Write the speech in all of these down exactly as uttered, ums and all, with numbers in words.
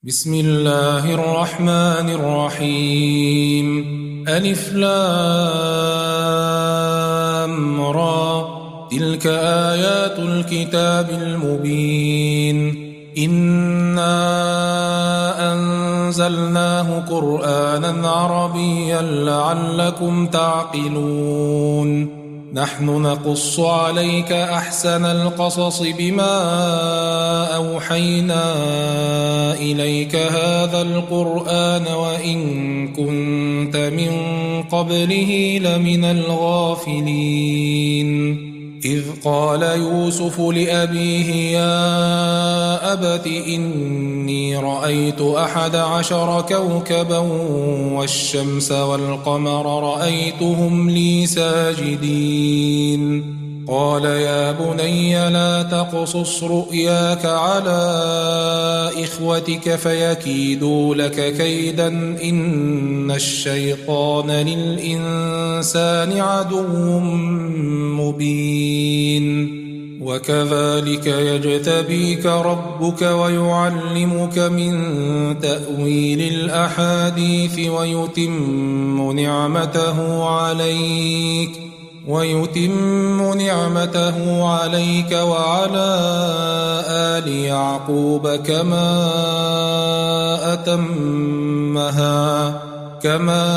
بسم الله الرحمن الرحيم ألف لام را تلك آيات الكتاب المبين إنا أنزلناه قرآنا عربيا لعلكم تعقلون نحن نقص عليك أحسن القصص بما أوحينا إليك هذا القرآن وإن كنت من قبله لمن الغافلين إذ قال يوسف لأبيه يا أبت إني رأيت أحد عشر كوكبا والشمس والقمر رأيتهم لي ساجدين قال يا بني لا تقصص رؤياك على إخوتك فيكيدوا لك كيدا إن الشيطان للإنسان عدو مبين وكذلك يجتبيك ربك ويعلمك من تأويل الأحاديث ويتم نعمته عليك ويتم نعمته عليك وعلى آل يعقوب كما أتمها كما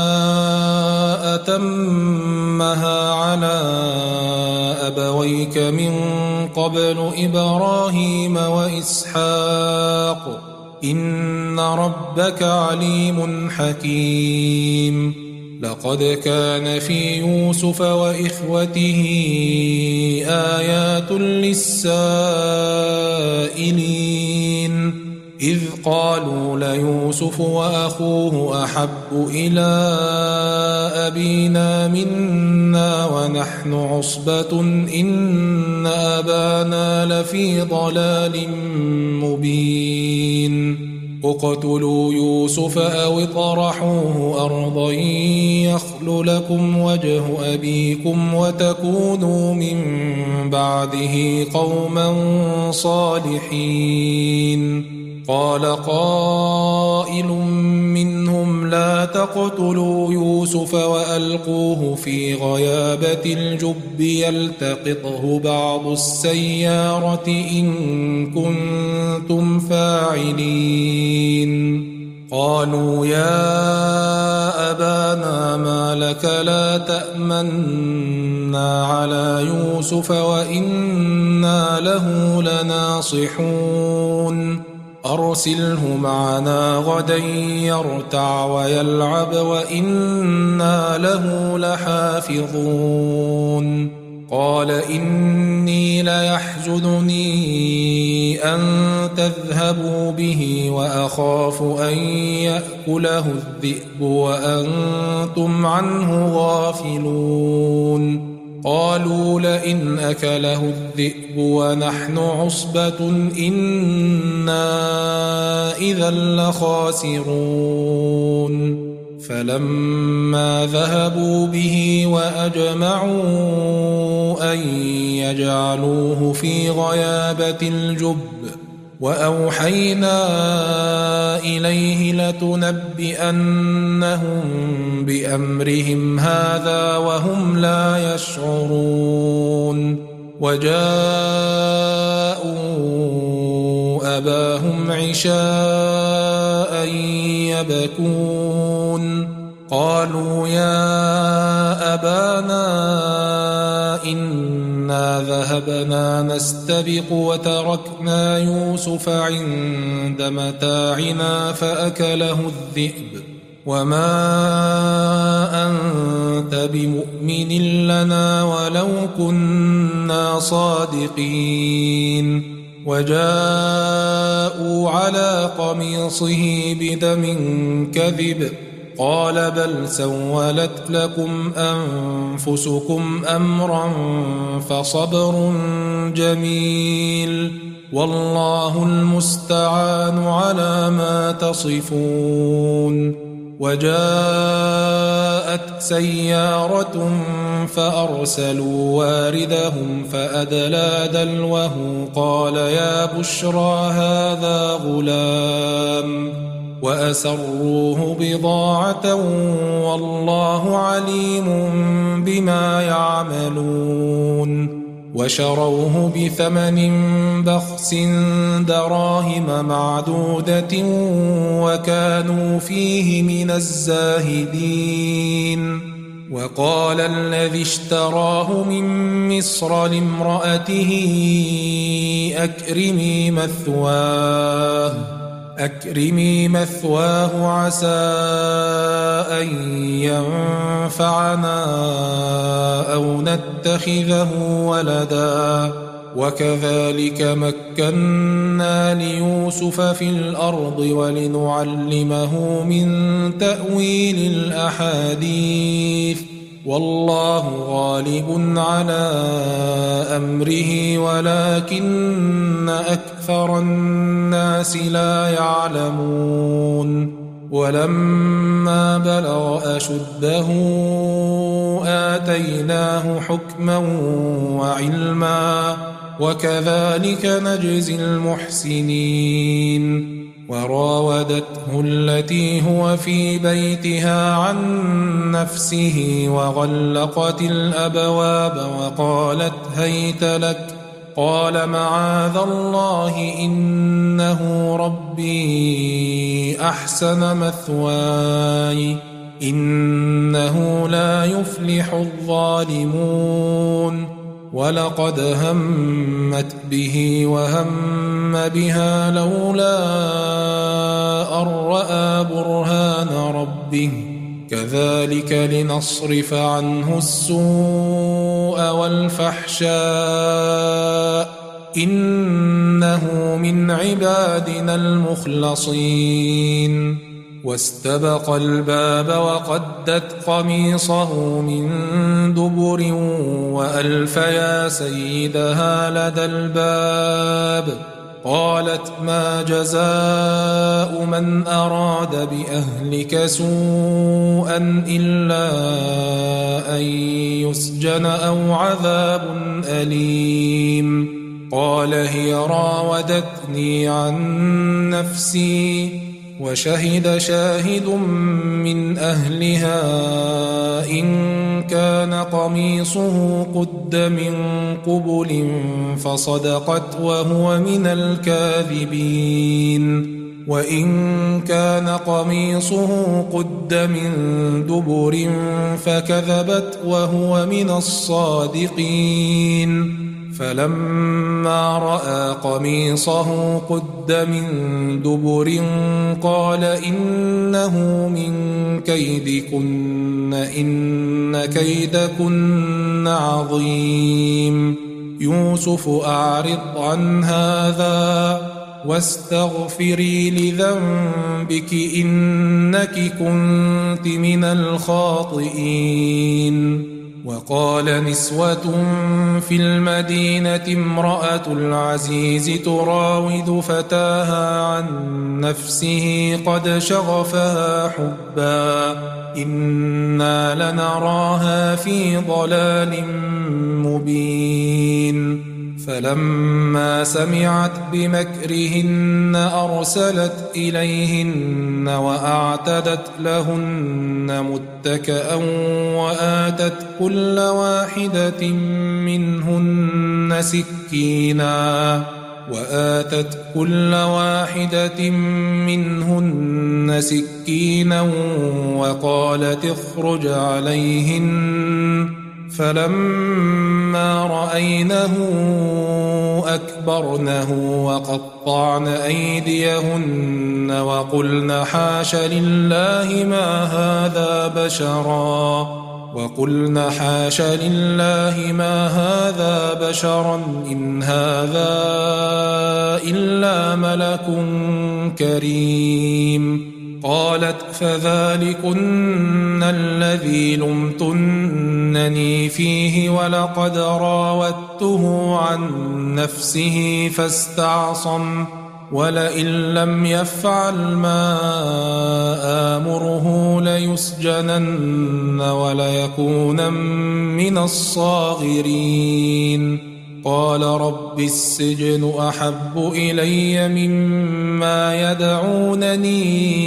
أتمها على أبويك من قبل إبراهيم وإسحاق إن ربك عليم حكيم لقد كان في يوسف وإخوته آيات للسائلين إذ قالوا ليوسف وأخوه أحب إلى أبينا منا ونحن عصبة إن أبانا لفي ضلال مبين اقتلوا يوسف أو اطرحوه أرضا يخل لكم وجه أبيكم وتكونوا من بعده قوما صالحين قال قائل منهم لا تقتلوا يوسف وألقوه في غيابة الجب يلتقطه بعض السيارة إن كنتم فاعلين قالوا يا أبانا ما لك لا تأمنا على يوسف وإنا له لناصحون أرسله معنا غدا يرتع ويلعب وإنا له لحافظون قال إني ليحزنني أن تذهبوا به وأخاف أن يأكله الذئب وأنتم عنه غافلون قالوا لئن أكله الذئب ونحن عصبة إنا إذا لخاسرون فلما ذهبوا به وأجمعوا أن يجعلوه في غيابة الجب وأوحينا إليه لتنبئنهم بأمرهم هذا وهم لا يشعرون وجاءوا أباهم عشاء يبكون قالوا يا أبانا إنا ذهبنا نستبق وتركنا يوسف عند متاعنا فأكله الذئب وما أنت بمؤمن لنا ولو كنا صادقين وجاءوا على قميصه بدم كذب قال بل سولت لكم أنفسكم أمرا فصبر جميل والله المستعان على ما تصفون وجاءت سيارة فأرسلوا واردهم فأدلى دلوه قال يا بشرى هذا غلام وأسروه بضاعة والله عليم بما يعملون وشروه بثمن بخس دراهم معدودة وكانوا فيه من الزاهدين وقال الذي اشتراه من مصر لامرأته أكرمي مثواه أكرمي مثواه عسى أن ينفعنا أو نتخذه ولدا وكذلك مكنا ليوسف في الأرض ولنعلمه من تأويل الأحاديث والله غالب على أمره ولكن أكثر الناس لا يعلمون ولما بلغ أشده آتيناه حكما وعلما وكذلك نجزي المحسنين وراودته التي هو في بيتها عن نفسه وغلقت الأبواب وقالت هيت لك قال معاذ الله إنه ربي أحسن مثواي إنه لا يفلح الظالمون ولقد همت به وهم بها لولا أن رأى برهان ربه كذلك لنصرف عنه السوء والفحشاء إنه من عبادنا المخلصين واستبق الباب وقدت قميصه من دبر وألف يا سيدها لدى الباب قالت ما جزاء من أراد بأهلك سوءا إلا أن يسجن أو عذاب أليم قال هي راودتني عن نفسي وشهد شاهد من أهلها إن كان قميصه قد من قبل فصدقت وهو من الكاذبين وإن كان قميصه قد من دبر فكذبت وهو من الصادقين فلما رأى قميصه قد من دبر قال إنه من كيدكن إن كيدكن عظيم يوسف أعرض عن هذا واستغفري لذنبك إنك كنت من الخاطئين وقال نسوة في المدينة امرأة العزيز تراود فتاها عن نفسه قد شغفها حبا إنا لنراها في ضلال مبين فلما سمعت بمكرهن أرسلت إليهن وأعتدت لهن متكأ وآتت كل واحدة منهن سكينا وآتت كل واحدة منهن سكينا وقالت اخرج عليهن فلما رأينه أكبرنه وقطعن أيديهن وقلن حاش لله ما هذا بشرا وقلن حاش لله ما هذا بشرا إن هذا إلا ملك كريم قالت فذلكن الذي لمتنني فيه ولقد راودته عن نفسه فاستعصم ولئن لم يفعل ما آمره ليسجنن وليكونن من الصاغرين. قال رب السجن أحب إلي مما يدعونني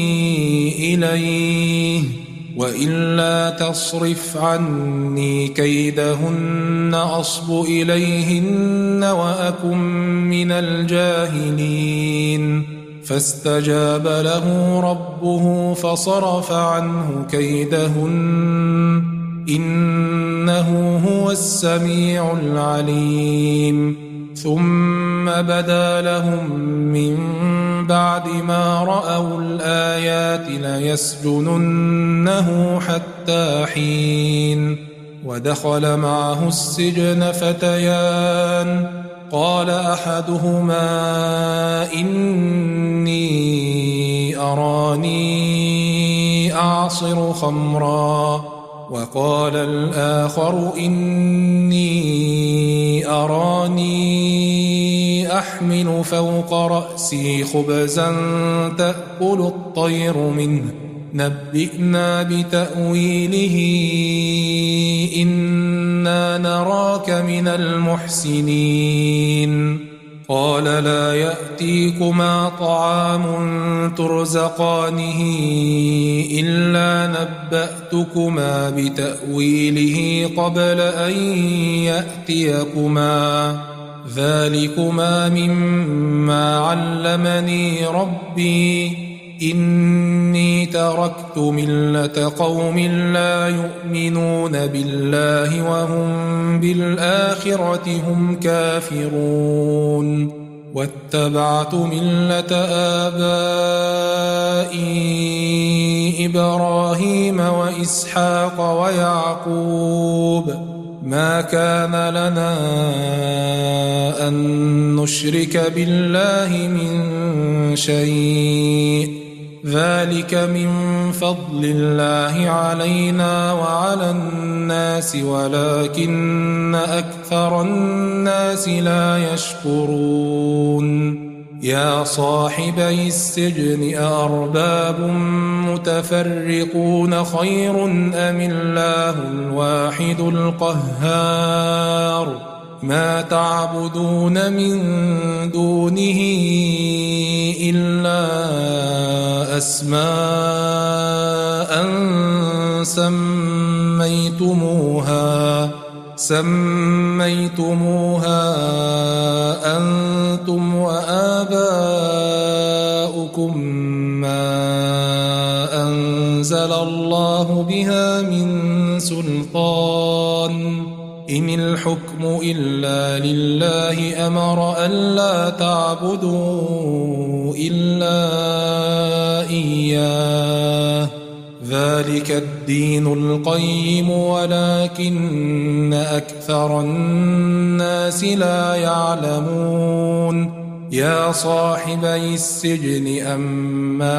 إليه وإلا تصرف عني كيدهن أصب إليهن وأكن من الجاهلين. فاستجاب له ربه فصرف عنه كيدهن إنه هو السميع العليم. ثم بدا لهم من بعد ما رأوا الآيات ليسجننه حتى حين. ودخل معه السجن فتيان قال أحدهما إني أراني أعصر خمرا وقال الآخر إني أراني أحمل فوق رأسي خبزا تأكل الطير منه نبئنا بتأويله إنا نراك من المحسنين. قال لا يأتيكما طعام ترزقانه إلا نبأتكما بتأويله قبل أن يأتيكما ذلكما مما علمني ربي إني تركت ملة قوم لا يؤمنون بالله وهم بالآخرة هم كافرون واتبعت ملة آبائي إبراهيم وإسحاق ويعقوب ما كان لنا أن نشرك بالله من شيء ذلك من فضل الله علينا وعلى الناس ولكن أكثر الناس لا يشكرون. يا صاحبي السجن أأرباب متفرقون خير أم الله الواحد القهار ما تعبدون من دونه إلا أسماء سميتموها سميتموها أنتم وآباؤكم ما أنزل الله بها من سلطان إن الحكم إلا لله أمر ألا تعبدوا إلا إياه ذلك الدين القيم ولكن أكثر الناس لا يعلمون. يا صاحبي السجن أما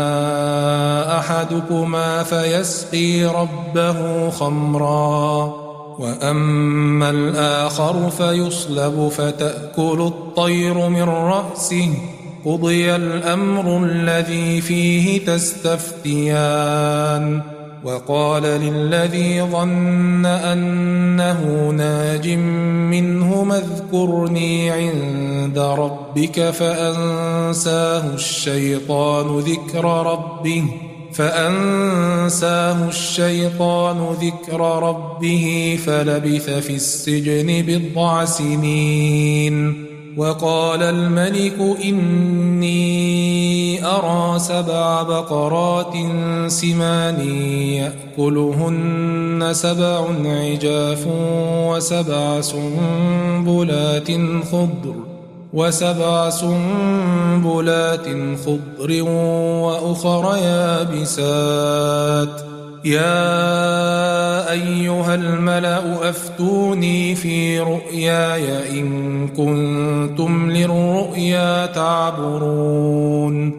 أحدكما فيسقي ربه خمرا وأما الآخر فيصلب فتأكل الطير من رأسه قضي الأمر الذي فيه تستفتيان. وقال للذي ظن أنه ناج منهما اذكرني عند ربك فأنساه الشيطان ذكر ربه فأنساه الشيطان ذكر ربه فلبث في السجن بضع سنين. وقال الملك إني أرى سبع بقرات سمان يأكلهن سبع عجاف وسبع سنبلات خضر وسبع سنبلات خضر وأخر يابسات يا أيها الملأ أفتوني في رؤياي إن كنتم للرؤيا تعبرون.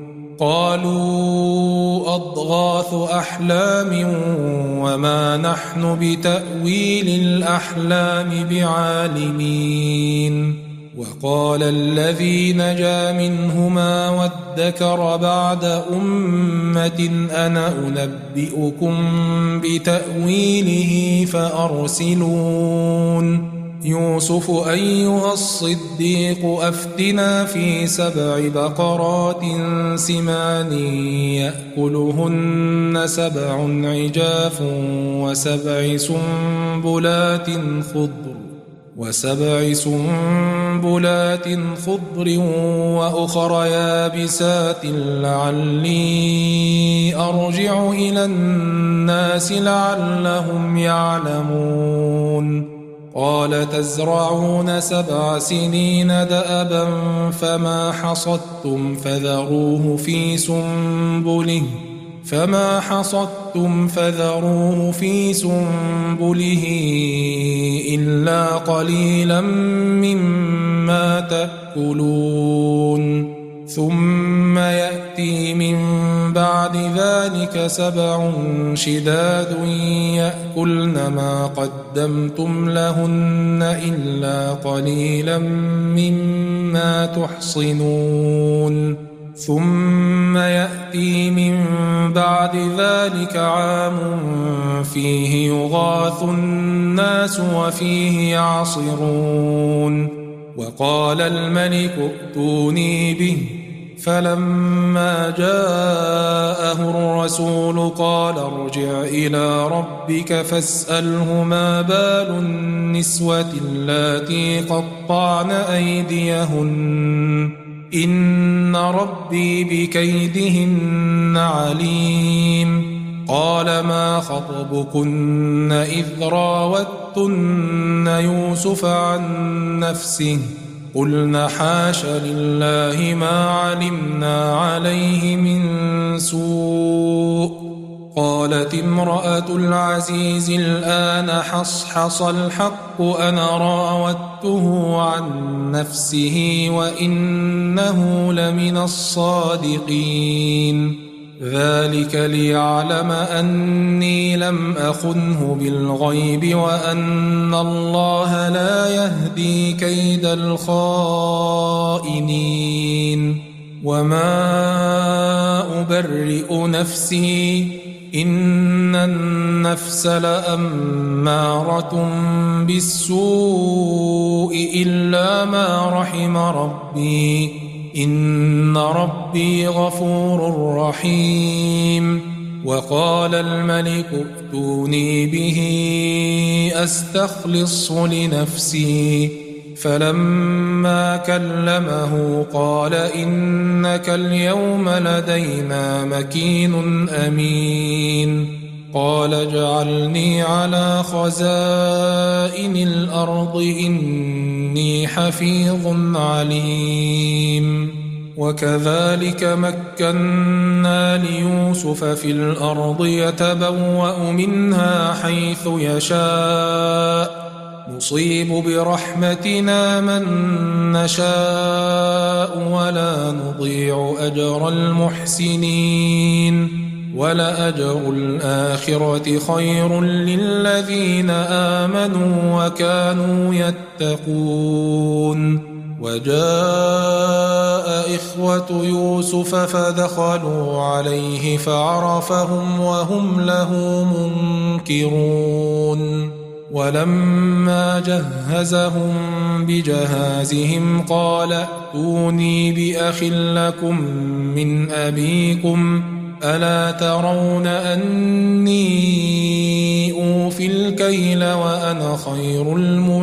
قالوا أضغاث أحلام وما نحن بتأويل الأحلام بعالمين. وقال الذي نجا منهما وادكر بعد أمة أنا أنبئكم بتأويله فأرسلون يوسف أيها الصديق أفتنا في سبع بقرات سمان يأكلهن سبع عجاف وسبع سنبلات خضر وسبع سنبلات خضر وأخر يابسات لعلي أرجع إلى الناس لعلهم يعلمون قال تزرعون سبع سنين دأبا فما حصدتم فذروه في سنبله فما حصدتم فذروه في سنبله إلا قليلا مما تأكلون ثم يأتي من بعد ذلك سبع شداد يأكلن ما قدمتم لهن إلا قليلا مما تحصنون ثم يأتي من بعد ذلك عام فيه يغاث الناس وفيه يعصرون وقال الملك ائتوني به فلما جاءه الرسول قال ارجع إلى ربك فاسأله ما بال النسوة اللاتي قطعن أيديهن إن ربي بكيدهن عليم قال ما خطبكن إذ راوتن يوسف عن نفسه قلنا حاش لله ما علمنا عليه من سوء قالت امرأة العزيز الآن حصحص الحق أنا راودته عن نفسه وإنه لمن الصادقين ذلك ليعلم أني لم أخنه بالغيب وأن الله لا يهدي كيد الخائنين وما أبرئ نفسي إن النفس لأمارة بالسوء إلا ما رحم ربي إن ربي غفور رحيم وقال الملك ائتوني به أستخلصه لنفسي فلما كلمه قال إنك اليوم لدينا مكين أمين قال اجعلني على خزائن الأرض إني حفيظ عليم وكذلك مكنا ليوسف في الأرض يتبوأ منها حيث يشاء نصيب برحمتنا من نشاء ولا نضيع أجر المحسنين ولأجر الآخرة خير للذين آمنوا وكانوا يتقون وجاء إخوة يوسف فدخلوا عليه فعرفهم وهم له منكرون ولما جهزهم بجهازهم قال ائتوني بأخ لكم من أبيكم ألا ترون أني أوفي الكيل وأنا خير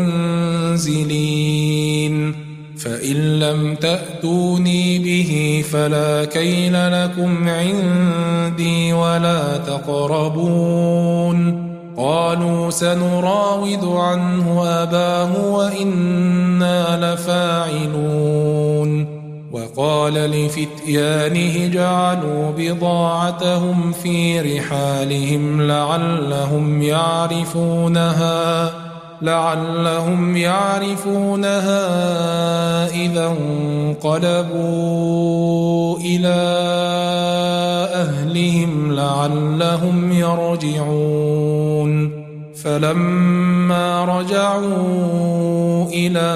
المنزلين فإن لم تأتوني به فلا كيل لكم عندي ولا تقربون قالوا سنراود عنه أباه وإنا لفاعلون وقال لفتيانه جعلوا بضاعتهم في رحالهم لعلهم يعرفونها لعلهم يعرفونها إذا انقلبوا إلى أهلهم لعلهم يرجعون فلما رجعوا إلى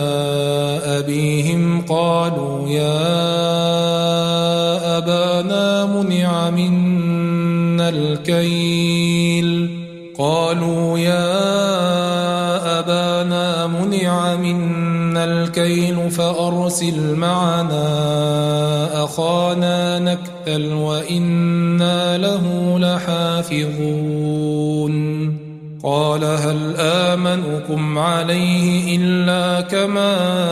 أبيهم قالوا يا أبانا منع منا الكيل قالوا يا أبانا منع منا الكيل فأرسل معنا أخانا نكتل وإنا له لحافظون قال هل آمنكم عليه إلا كما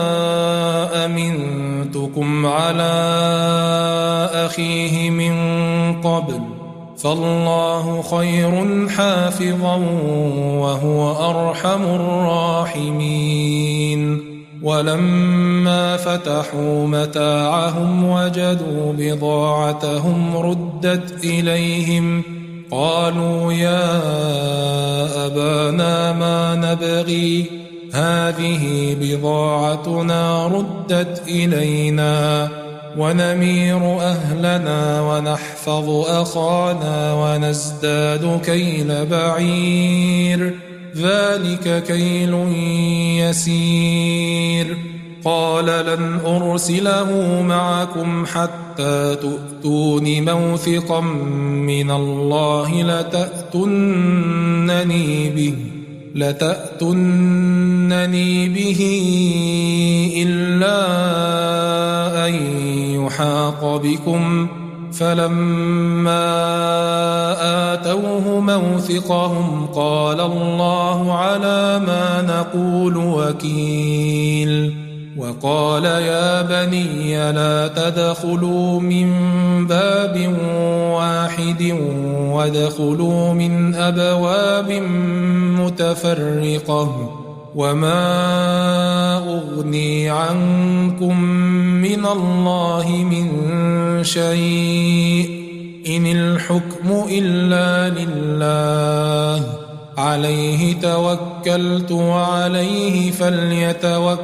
أمنتكم على أخيه من قبل فالله خير حافظا وهو أرحم الراحمين ولما فتحوا متاعهم وجدوا بضاعتهم ردت إليهم قالوا يا أبانا ما نبغي هذه بضاعتنا ردت إلينا ونمير أهلنا ونحفظ أخانا ونزداد كيل بعير ذلك كيل يسير قال لن أرسله معكم حتى تؤتون موثقا من الله لتأتونني به لتأتونني به إلا أن يحاط بكم فلما آتوه موثقهم قال الله على ما نقول وكيل وقال يا بني لا تدخلوا من باب واحد وادخلوا من أبواب متفرقة وما أغني عنكم من الله من شيء إن الحكم إلا لله عليه توكلت وعليه فليتوكل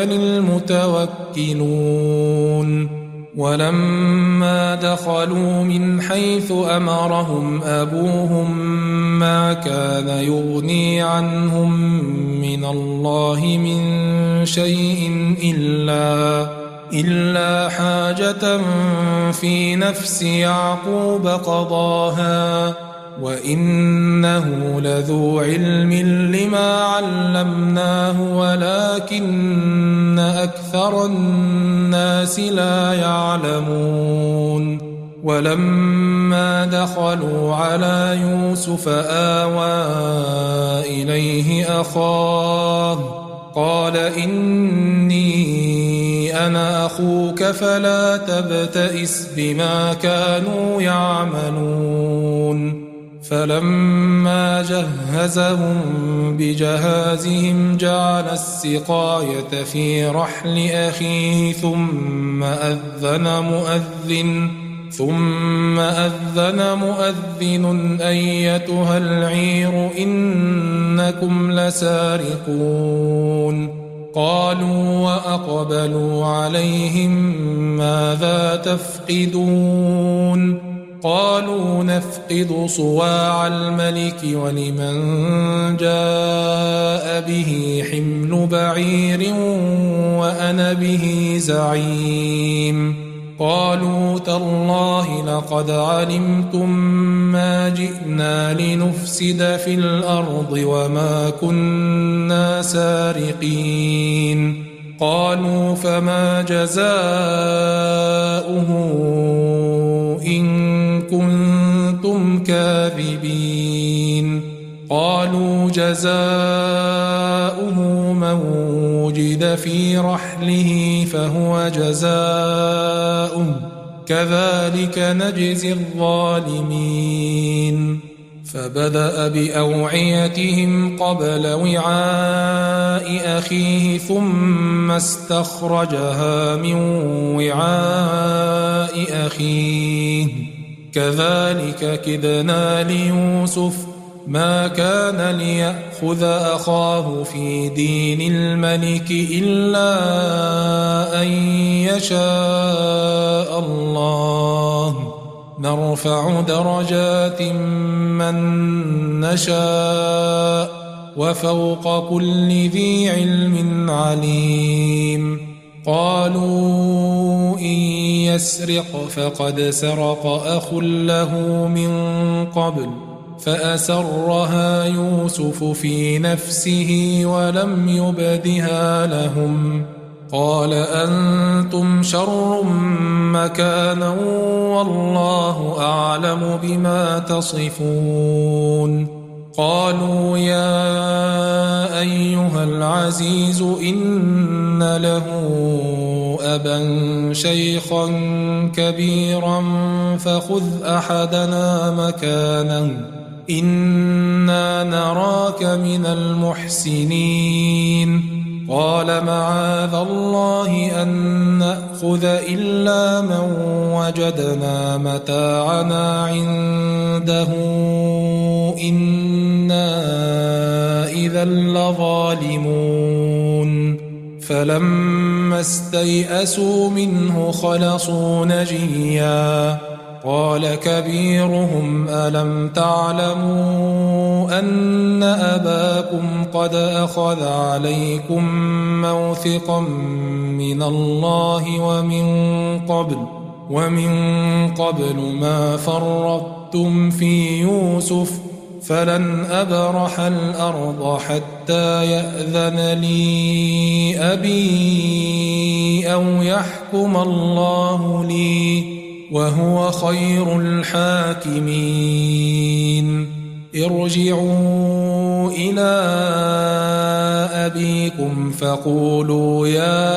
المتوكلون ولما دخلوا من حيث أمرهم أبوهم ما كان يغني عنهم من الله من شيء إلا إلا حاجة في نفس يعقوب قضاها وإنه لذو علم لما علمناه ولكن أكثر الناس لا يعلمون ولما دخلوا على يوسف آوى إليه أخاه قال إني أنا أخوك فلا تبتئس بما كانوا يعملون فلما جهزهم بجهازهم جعل السقاية في رحل أخيه ثم أذن مؤذن ثم أذن مؤذن أيتها العير إنكم لسارقون قالوا وأقبلوا عليهم ماذا تفقدون قالوا نفقد صواع الملك ولمن جاء به حمل بعير وأنا به زعيم قالوا تالله لقد علمتم ما جئنا لنفسد في الأرض وما كنا سارقين قالوا فما جزاؤه إن كنتم كاذبين قالوا جزاؤه من وجد في رحله فهو جزاؤه كذلك نجزي الظالمين فبدأ بأوعيتهم قبل وعاء أخيه ثم استخرجها من وعاء أخيه كذلك كدنا ليوسف ما كان ليأخذ أخاه في دين الملك إلا أن يشاء الله نرفع درجات من نشاء وفوق كل ذي علم عليم قالوا إن يسرق فقد سرق أخ له من قبل فأسرها يوسف في نفسه ولم يبدها لهم قال أنتم شر مكانا والله أعلم بما تصفون قالوا يا أيها العزيز إن له أبا شيخا كبيرا فخذ أحدنا مكانه إنا نراك من المحسنين قال معاذ الله أن نأخذ إلا من وجدنا متاعنا عنده إنا إذا لظالمون فلما استيئسوا منه خلصوا نجيا قال كبيرهم ألم تعلموا أن أباكم قد أخذ عليكم موثقا من الله ومن قبل ومن قبل ما فرطتم في يوسف فلن أبرح الأرض حتى يأذن لي أبي أو يحكم الله لي وهو خير الحاكمين ارجعوا إلى أبيكم فقولوا يا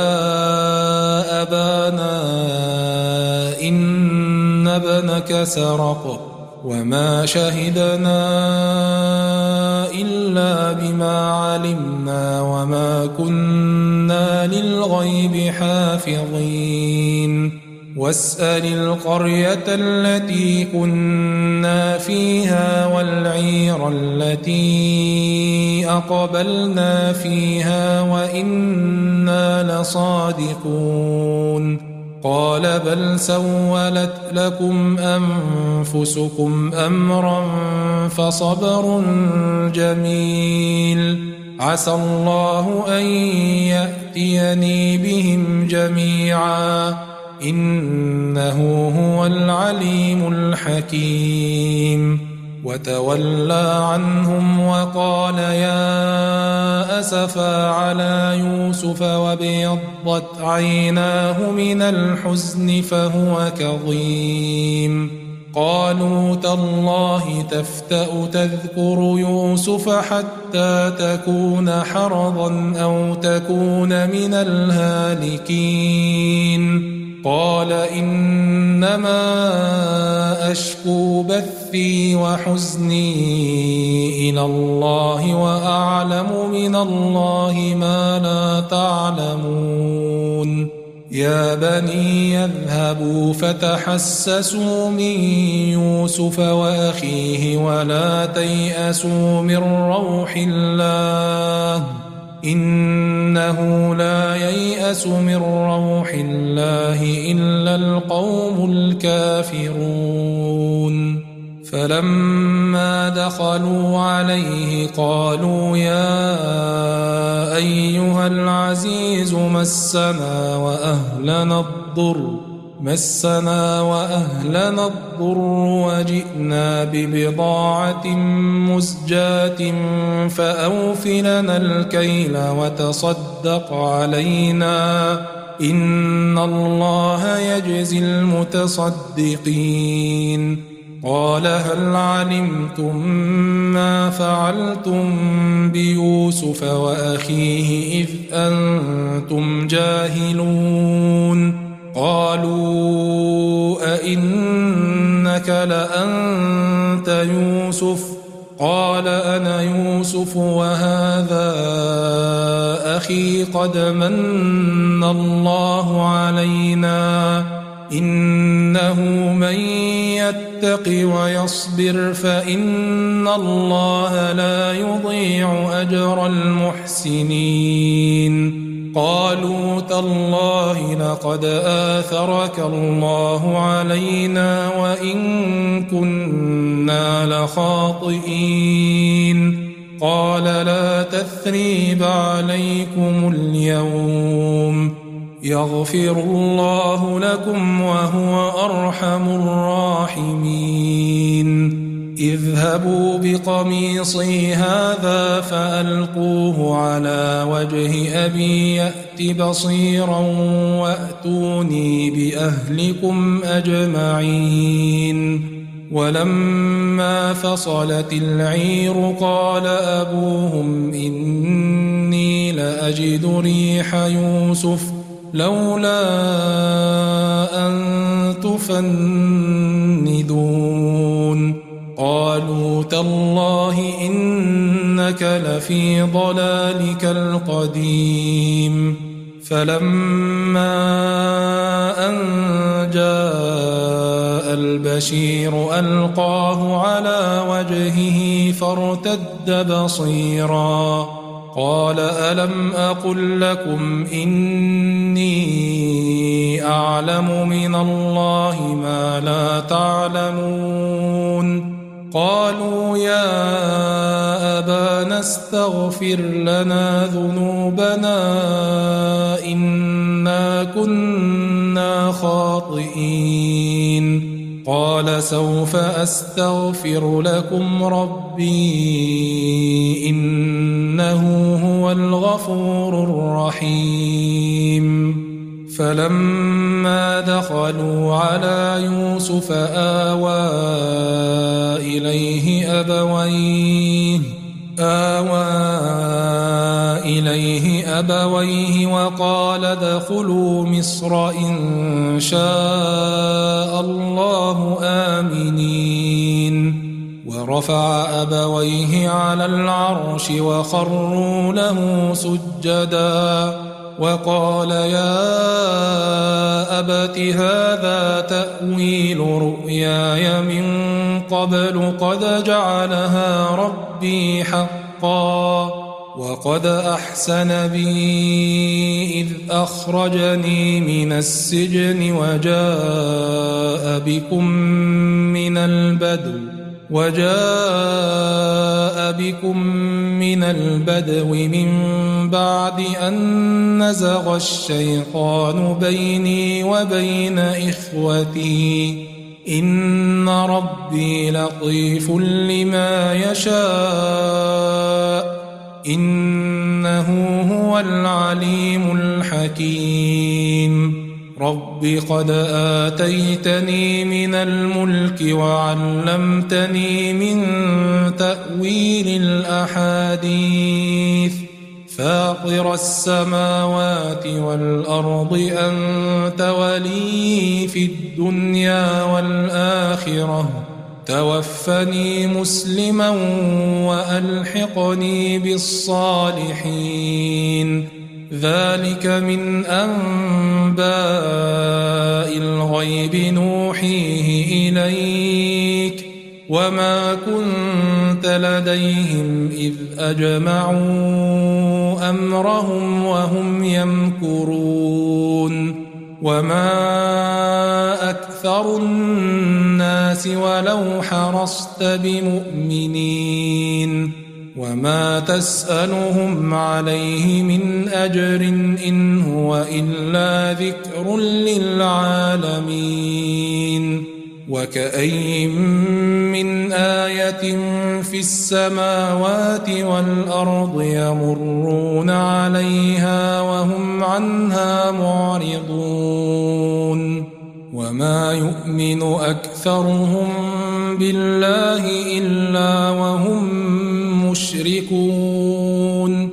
أبانا إن ابنك سرق وما شهدنا إلا بما علمنا وما كنا للغيب حافظين واسأل القرية التي كنا فيها والعير التي أقبلنا فيها وإنا لصادقون قال بل سولت لكم أنفسكم أمرا فصبر جميل عسى الله أن يأتيني بهم جميعا إنه هو العليم الحكيم وتولى عنهم وقال يا أسفا على يوسف وابيضت عيناه من الحزن فهو كظيم قالوا تالله تفتأ تذكر يوسف حتى تكون حرضا أو تكون من الهالكين قال إنما أشكو بثي وحزني إلى الله وأعلم من الله ما لا تعلمون يا بني يذهبوا فتحسسوا من يوسف وأخيه ولا تيأسوا من روح الله إنه لا ييأس من روح الله إلا القوم الكافرون فلما دخلوا عليه قالوا يا أيها العزيز مسنا وأهلنا الضر مسنا وأهلنا الضر وجئنا ببضاعة مزجاة فأوف لنا الكيل وتصدق علينا إن الله يجزي المتصدقين قال هل علمتم ما فعلتم بيوسف وأخيه إذ أنتم جاهلون قالوا أئنك لأنت يوسف قال أنا يوسف وهذا أخي قد من الله علينا إنه من يتق ويصبر فإن الله لا يضيع أجر المحسنين قالوا تالله لقد آثرك الله علينا وإن كنا لخاطئين قال لا تثريب عليكم اليوم يغفر الله لكم وهو أرحم الراحمين اذهبوا بقميصي هذا فألقوه على وجه أبي يأت بصيرا وأتوني بأهلكم أجمعين ولما فصلت العير قال أبوهم إني لأجد ريح يوسف لولا أن تفندون قالوا تالله إنك لفي ضلالك القديم فلما أن جاء البشير ألقاه على وجهه فارتد بصيرا قال ألم أقل لكم إني أعلم من الله ما لا تعلمون قالوا يا أبانا استغفر لنا ذنوبنا إنا كنا خاطئين قال سوف أستغفر لكم ربي إنه هو الغفور الرحيم فلما دخلوا على يوسف آوى إليه أبويه آوى إليه أبويه وقال ادخلوا مصر إن شاء الله آمنين ورفع أبويه على العرش وخروا له سجدا وقال يا أبت هذا تأويل رؤياي من قبل قد جعلها ربي حقا وقد أحسن بي إذ أخرجني من السجن وجاء بكم من البدو وجاء بكم من البدو من بعد أن نزغ الشيطان بيني وبين إخوتي إن ربي لطيف لما يشاء إنه هو العليم الحكيم رب قد آتيتني من الملك وعلمتني من تأويل الأحاديث فاطر السماوات والأرض أنت ولي في الدنيا والآخرة توفني مسلما وألحقني بالصالحين ذلك من أنباء الغيب نوحيه إليك وما كنت لديهم إذ أجمعوا أمرهم وهم يمكرون وما أكثر الناس ولو حرصت بمؤمنين وما تسألهم عليه من أجر إن هو إلا ذكر للعالمين وكأي من آية في السماوات والأرض يمرون عليها وهم عنها معرضون وما يؤمن أكثرهم بالله إلا وهم مشركون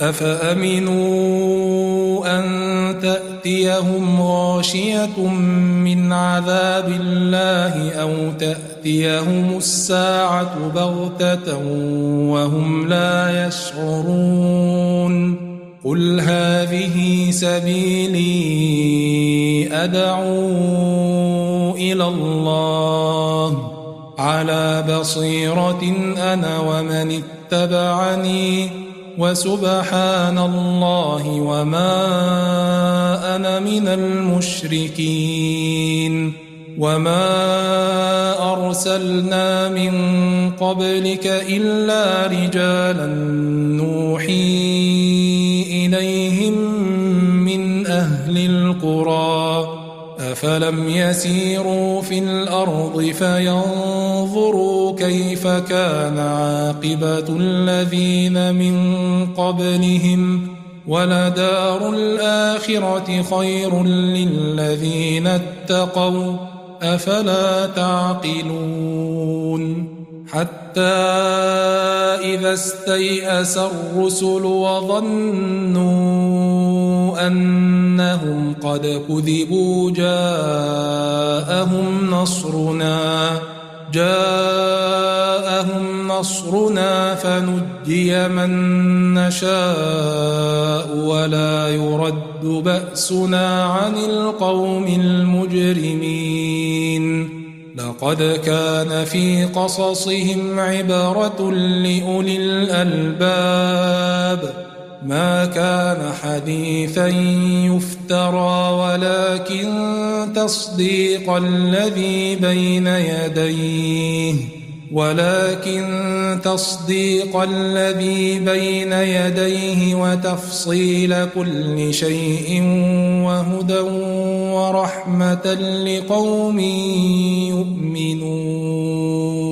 أفأمنوا أن تأتيهم غاشية من عذاب الله أو تأتيهم الساعة بغتة وهم لا يشعرون قل هذه سبيلي أدعو إلى الله على بصيرة أنا ومن اتبعني وسبحان الله وما أنا من المشركين وما أرسلنا من قبلك إلا رجالا نوحي إليهم من أهل القرى أفلم يسيروا في الأرض فينظروا كيف كان عاقبة الذين من قبلهم ولدار الآخرة خير للذين اتقوا أفلا تعقلون حتى إذا استيأس الرسل وظنوا أنهم قد كذبوا جاءهم نصرنا جاءهم نصرنا فنجي من نشاء ولا يرد بأسنا عن القوم المجرمين لقد كان في قصصهم عبرة لأولي الألباب ما كان حديثا يفترى ولكن تصديق الذي بين يديه ولكن تصديق الذي بين يديه وتفصيل كل شيء وهدى ورحمة لقوم يؤمنون